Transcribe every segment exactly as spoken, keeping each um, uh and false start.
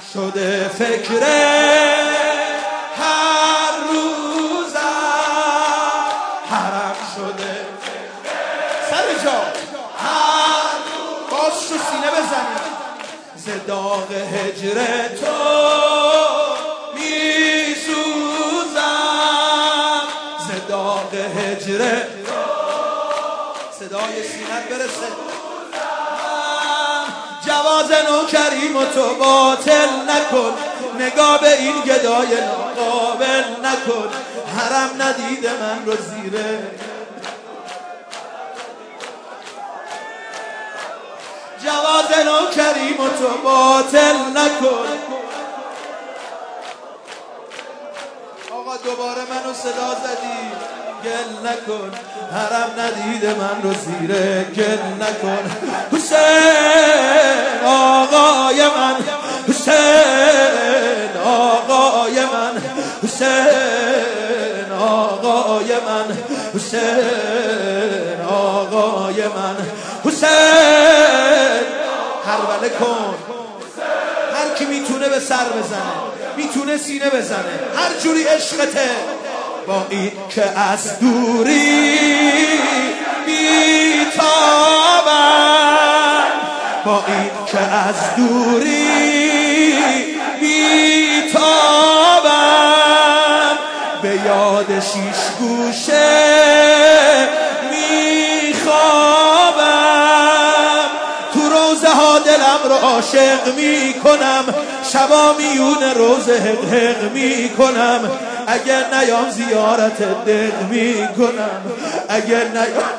شده فکر هر روزم، حرم شده سر جا هر روز. باز شو سینه بزنید. ز داغ هجر تو می سوزم، ز داغ هجر صدای سینت برسه. جواز نوکریم و تو باطل نکن، نگاه به این گدای ناقابل نکن. حرم ندیده من رو زیره جواز نوکریم و تو باطل نکن. آقا دوباره منو صدا زدی. گل نکن، حرم ندیده من رو زیره گل نکن. حسین آقای من، حسین آقای من، حسین آقای من، حسین آقای من، حسین. هربله کن. هر کی میتونه به سر بزنه، میتونه سینه بزنه، هر جوری عشقته. با این که از دوری بیتابم، با این که از دوری بیتابم، به یاد شیش گوشه میخوابم. تو روزه ها دلم رو عاشق میکنم، شبا میون روزه حق حق میکنم. اگر نیام زیارت دق میکنم، اگر نیام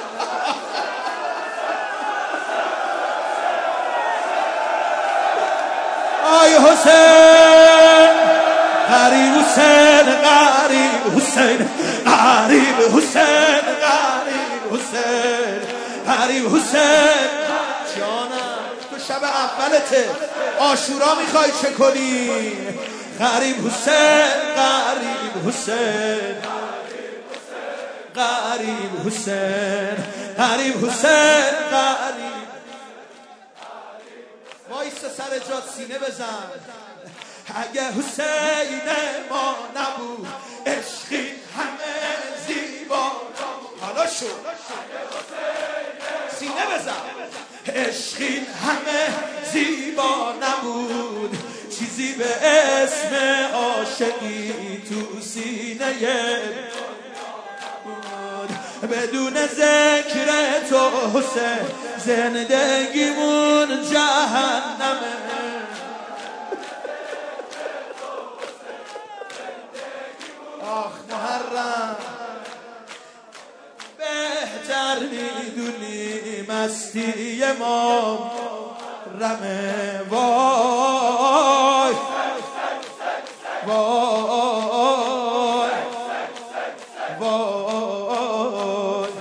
آی حسین غریب حسین غریب حسین غریب حسین غریب حسین غریب حسین. جانم تو شب اولته، عاشورا میخوای چه کنی؟ غریب حسین غریب حسین غریب حسین غریب حسین غریب. وایس سر جات سینه بزن. اگه حسین ما نبود عشقی همه زیبا. حالا شو سینه بزن. عشقی همه زیبا نبود، چیزی به اسم عاشقی تو سینه بود. بدون ذکر تو حسین زندگیمون جهنمه. آخ محرم بهتر میدونی مستی ما رمه. وای وای وای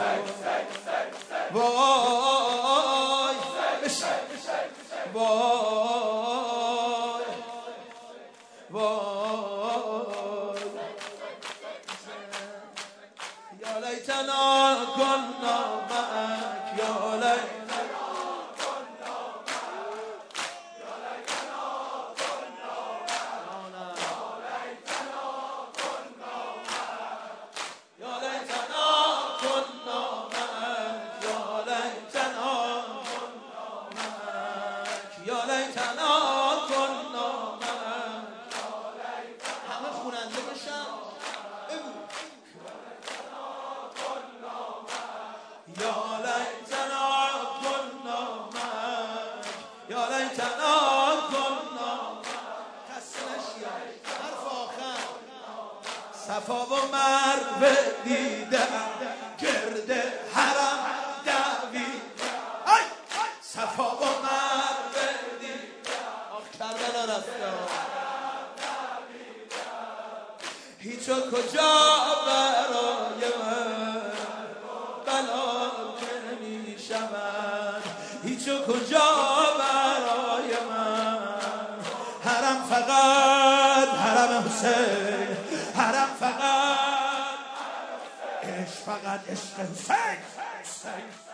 وای وای وای. یا لیتنا کنا معک، یا لیتنا کنا همه خوننده بشن. یا لیتنا کنا معک، یا لیتنا کنا. خسته نشی. حرف آخر. صفا و مروه دیدم گرد حرم دویدم. صفا و مروه دیدم. آخ کربلا رفتم. هیچ و کجا برای من بلا که می شود، هیچ و کجا برای من. حرم فقط حرم حسین، حرم فقط عشق، فقط عشق حسین.